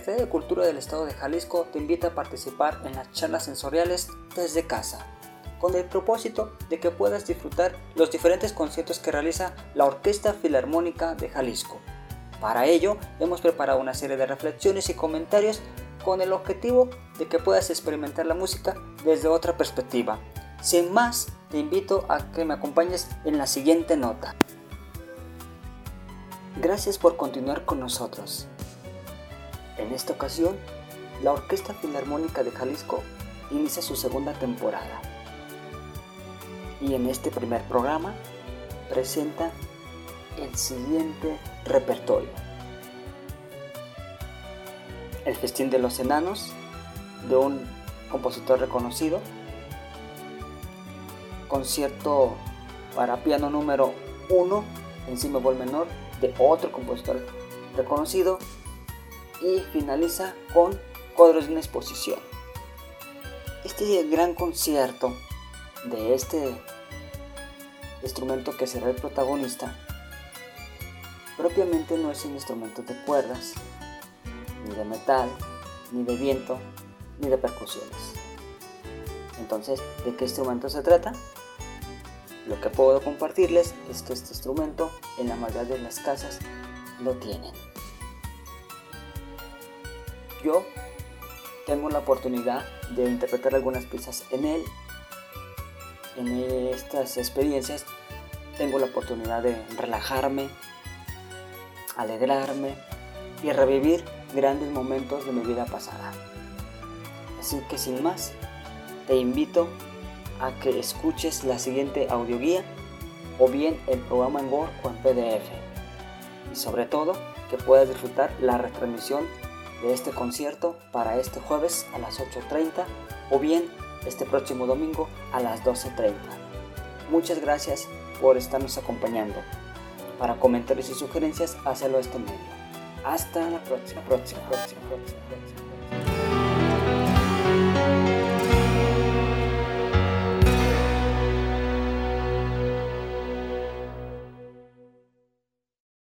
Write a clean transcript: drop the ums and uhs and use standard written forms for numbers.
Secretaría de Cultura del Estado de Jalisco te invita a participar en las charlas sensoriales desde casa, con el propósito de que puedas disfrutar los diferentes conciertos que realiza la Orquesta Filarmónica de Jalisco. Para ello, hemos preparado una serie de reflexiones y comentarios con el objetivo de que puedas experimentar la música desde otra perspectiva. Sin más, te invito a que me acompañes en la siguiente nota. Gracias por continuar con nosotros. En esta ocasión, la Orquesta Filarmónica de Jalisco inicia su segunda temporada. Y en este primer programa presenta el siguiente repertorio: El Festín de los Enanos, de un compositor reconocido, Concierto para piano número 1 en si bemol menor, de otro compositor reconocido, y finaliza con Cuadros de una exposición. Este gran concierto de este instrumento que será el protagonista propiamente no es un instrumento de cuerdas, ni de metal, ni de viento, ni de percusiones. Entonces, ¿de qué instrumento se trata? Lo que puedo compartirles es que este instrumento en la mayoría de las casas lo tienen. Yo tengo la oportunidad de interpretar algunas piezas en él. En estas experiencias tengo la oportunidad de relajarme, alegrarme y revivir grandes momentos de mi vida pasada. Así que sin más, te invito a que escuches la siguiente audioguía o bien el programa en Word o en PDF, y sobre todo que puedas disfrutar la retransmisión de este concierto para este jueves a las 8:30 o bien este próximo domingo a las 12:30. Muchas gracias por estarnos acompañando. Para comentarios y sugerencias, hácelo a este medio. Hasta la próxima.